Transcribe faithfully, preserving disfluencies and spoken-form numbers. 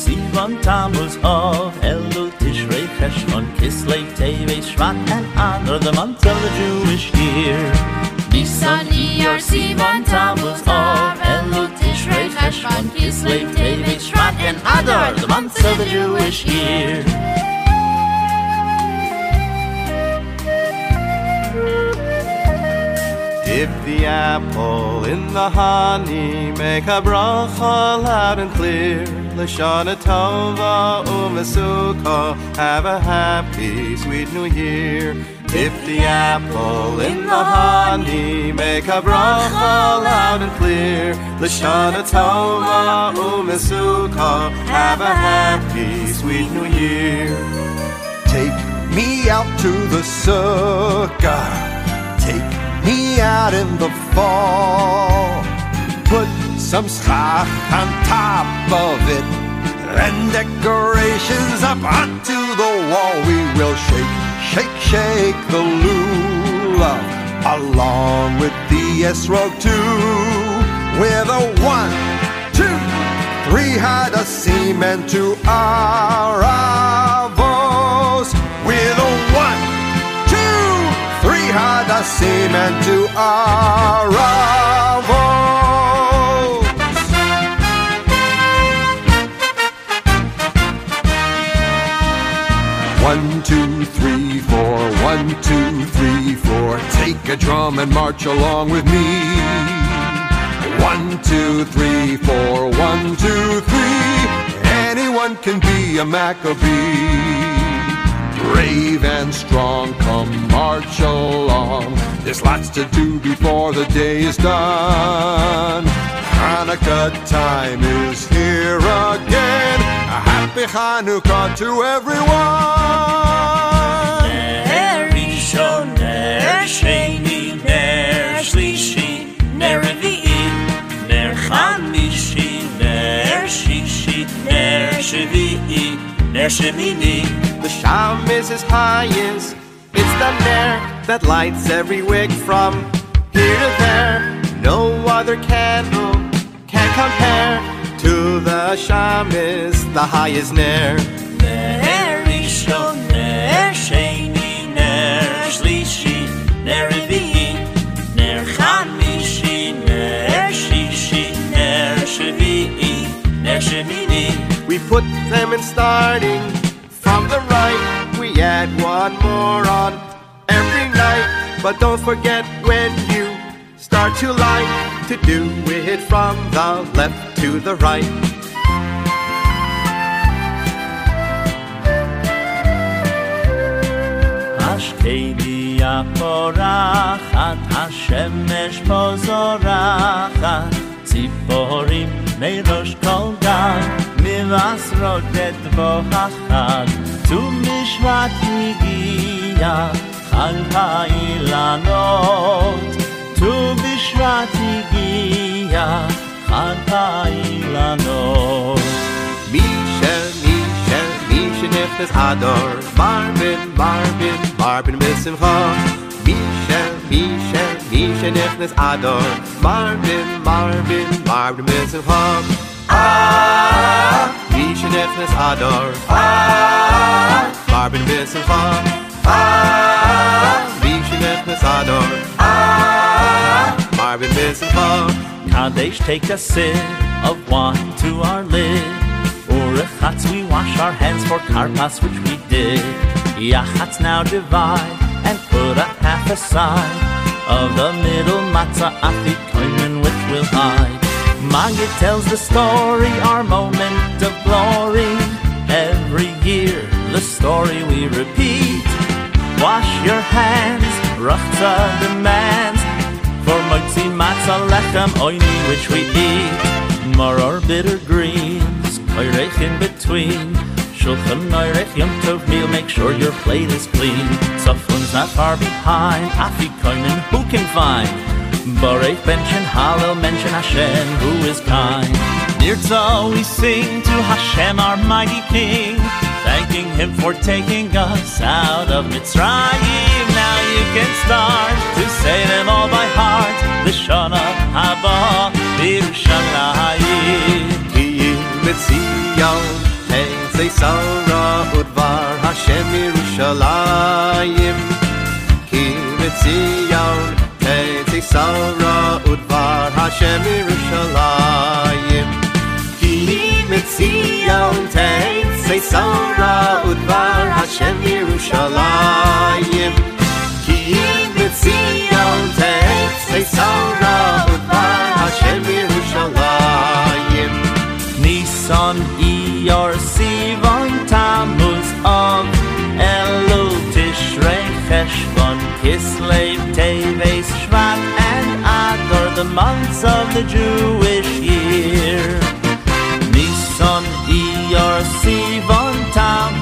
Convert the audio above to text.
Sivan Tammuz of Elul Tishrei Cheshvan Kislev Teves Shvat and Adar, the months of the Jewish year. Nisan Iyar Sivan Tammuz of Elul Tishrei Cheshvan Kislev Teves Shvat and Adar, the months of the Jewish year. Dip the apple in the honey, make a bracha loud and clear. L'shana tova u'mesuka, have a happy, sweet new year. Dip the apple in the honey, make a bracha loud and clear. L'shana tova u'mesuka, have a happy, sweet new year. Take me out to the sukkah, take me out in the fall. Put some schach on top of it and decorations up onto the wall. We will shake, shake, shake the lulav along with the esrog too. With a one, two, three hadasim and two aravos. With a one, three hadasim and two aravos. One, two, three, four. One, two, three, four. Take a drum and march along with me. One, two, three, four. One, two, three. Anyone can be a Maccabee. Brave and strong, come march along. There's lots to do before the day is done. Hanukkah time is here again. A happy Hanukkah to everyone. Ner Rishon, Ner Sheni, Ner Shlishi, Ner Revi'i, Ner Chamishi, Ner Shishi, Ner Shvi'i, Ner Shemini. The Sham is as high as it's the Ner that lights every wick from here to there. No other candle can compare to the Sham is the highest Ner. Ner Rishon, Ner Sheni, Ner Shlishi, Ner Revi'i, Ner Chamishi, Ner Shishi, Ner Shvi'i, Ner Shemini. We put them in starting from the right, we add one more on every night. But don't forget when you start to light, to do it from the left to the right. Ashkei yaporachat, hashemesh pozorachat, tziporim meirosh kol gad, mivasrodet bohachad, tu mishvat higia, chag ha'ilanot, tu mishvat higia, chag ha'ilanot. Misha, Misha, Misha nefes Adar, Marvin, Marvin, Marvin Misimcha. Misha, Misha, Misha nefes Adar, Marvin, Marvin, Marvin Misimcha. Ah, Misha nefes Adar, ah, Marvin Misimcha. Ah, Misha nefes Adar, ah, Marvin Misimcha. Kadesh, take a sip of wine to our lid. Urechatz, we wash our hands for karpas, which we did. Yachatz, now divide and put a half aside of the middle matzah afikomen, which we'll hide. Magid tells the story, our moment of glory. Every year, the story we repeat. Wash your hands, Rachza demands, for motzi matzah lechem oini, which we eat. Maror bitter greens, koyrech in between. Shulchan Noirech Yom Tov meal, make sure your plate is clean. Sofun's not far behind, afikomen, who can find? Borei benchen Hallel, mention Hashem, who is kind. Nirtza, we sing to Hashem, our mighty King, thanking Him for taking us out of Mitzrayim. Now you can start to say them all by heart. L'shana haba b'Yerushalayim. Ki Mitzion Saura Udvar Hashem Yerushalayim Ki Mitzion Teitzi Saura Udvar Hashem Yerushalayim Ki Mitzion Teitzi Saura Udvar Hashem Yerushalayim Ki Mitzion Teitzi Saura Udvar Hashem Yerushalayim Nisan Iyar Sivan Tammuz Av Elul Tishrei Cheshvan Kislev Teves Shvat and Adar, the months of the Jewish year. Nisan Iyar Sivan Tammuz